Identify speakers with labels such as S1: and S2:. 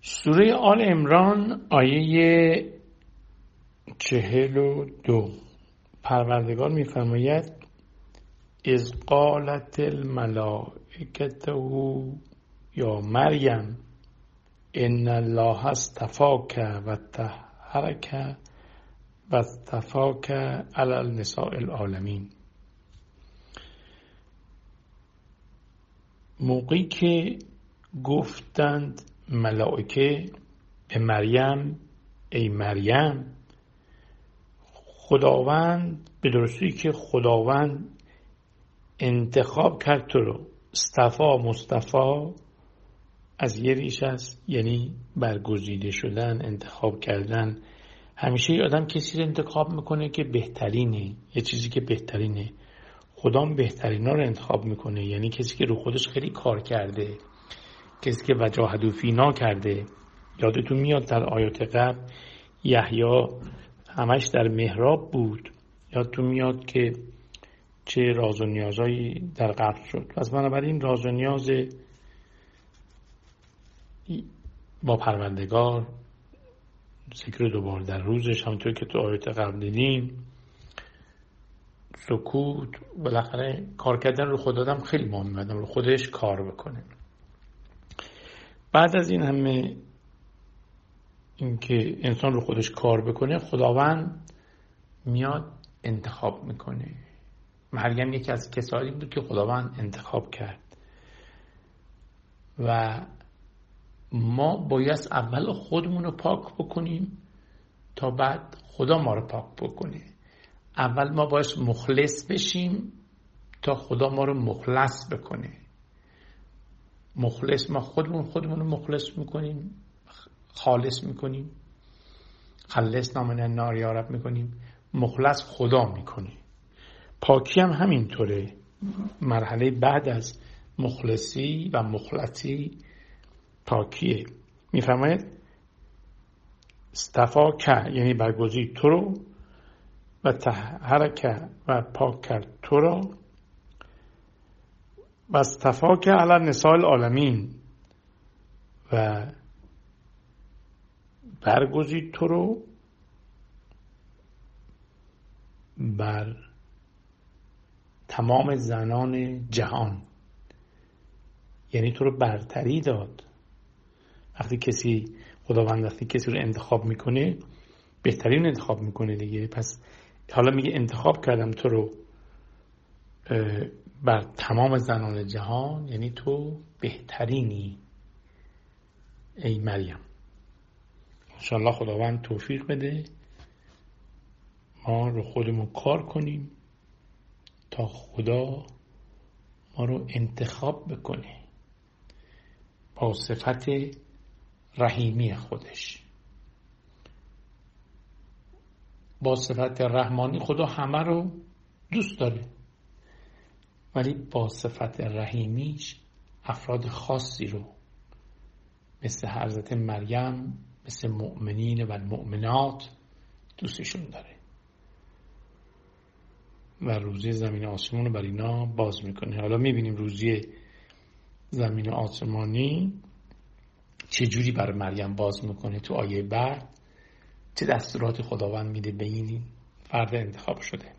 S1: سوره آل عمران آیه 42. پروردگار می‌فرماید اذ قالت الملائکة یا مریم ان الله اصطفاک و طهرک و اصطفاک علی النساء العالمین. موقعی که گفتند ملائکه به مریم ای مریم، خداوند به درستی که خداوند انتخاب کرد تو رو. مصطفی از یه ریش است، یعنی برگزیده شدن، انتخاب کردن. همیشه یه آدم کسی رو انتخاب میکنه که بهترینه، یه چیزی که بهترینه. خدا بهترینا رو انتخاب میکنه، یعنی کسی که رو خودش خیلی کار کرده، کسی که وجاهد فینا کرده. یادتون میاد در آیات قبل یحیی همش در محراب بود، یادتون میاد که چه راز و نیازایی در قلب شد. پس بنابراین راز و نیاز با پروردگار، ذکر دوبار در روزش، همونطور که تو آیات قبل دیدیم، سکوت، بالاخره کار کردن رو خود آدم خیلی مهمه، آدم رو خودش کار بکنه. بعد از این همه اینکه انسان رو خودش کار بکنه، خداوند میاد انتخاب میکنه. مریم یکی از کسانی بود که خداوند انتخاب کرد و ما باید اول خودمون رو پاک بکنیم تا بعد خدا ما رو پاک بکنه. اول ما باید مخلص بشیم تا خدا ما رو مخلص بکنه. مخلص، ما خودمون رو مخلص میکنیم، خالص میکنیم، خلصنا من النار یا رب میکنیم، مخلص خدا میکنه. پاکی هم همینطوره، مرحله بعد از مخلصی و مخلصی پاکیه. میفرماید اصطفاک، یعنی برگزید تو رو، و طهرک و پاک کرد تو رو، و اصطفاک علی النساء العالمین، و برگزید تو رو بر تمام زنان جهان، یعنی تو رو برتری داد. خداوند وقتی کسی رو انتخاب میکنه، بهترین انتخاب میکنه دیگه. پس حالا میگه انتخاب کردم تو رو بر تمام زنان جهان، یعنی تو بهترینی ای مریم. انشاءالله خداوند توفیق بده ما رو خودمون کار کنیم تا خدا ما رو انتخاب بکنه با صفت رحیمی خودش. با صفت رحمانی خدا همه رو دوست داره، ولی با صفت رحیمیش افراد خاصی رو مثل حضرت مریم، مثل مؤمنین و المؤمنات دوستشون داره و روزی زمین آسمان رو بر اینا باز میکنه. حالا میبینیم روزی زمین آسمانی چجوری برای مریم باز میکنه. تو آیه بعد چه دستورات خداوند میده به این فرد انتخاب شده.